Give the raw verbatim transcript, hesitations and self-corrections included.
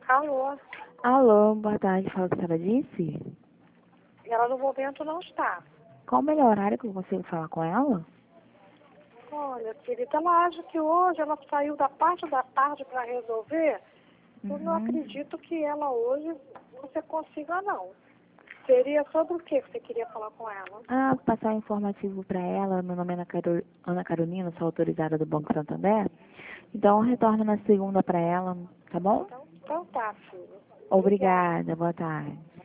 Alô? Alô, boa tarde, fala com a senhora Disse. Ela no momento não está. Qual o melhor horário que eu consigo falar com ela? Olha, querida, ela acha que hoje ela saiu da parte da tarde para resolver. Uhum. Eu não acredito que ela hoje você consiga, não. Seria sobre o que você queria falar com ela? Ah, passar um informativo para ela. Meu nome é Ana, Caro... Ana Carolina, sou autorizada do Banco Santander. Então, eu retorno na segunda para ela, tá bom? Então, então tá, filho. Obrigada, boa tarde.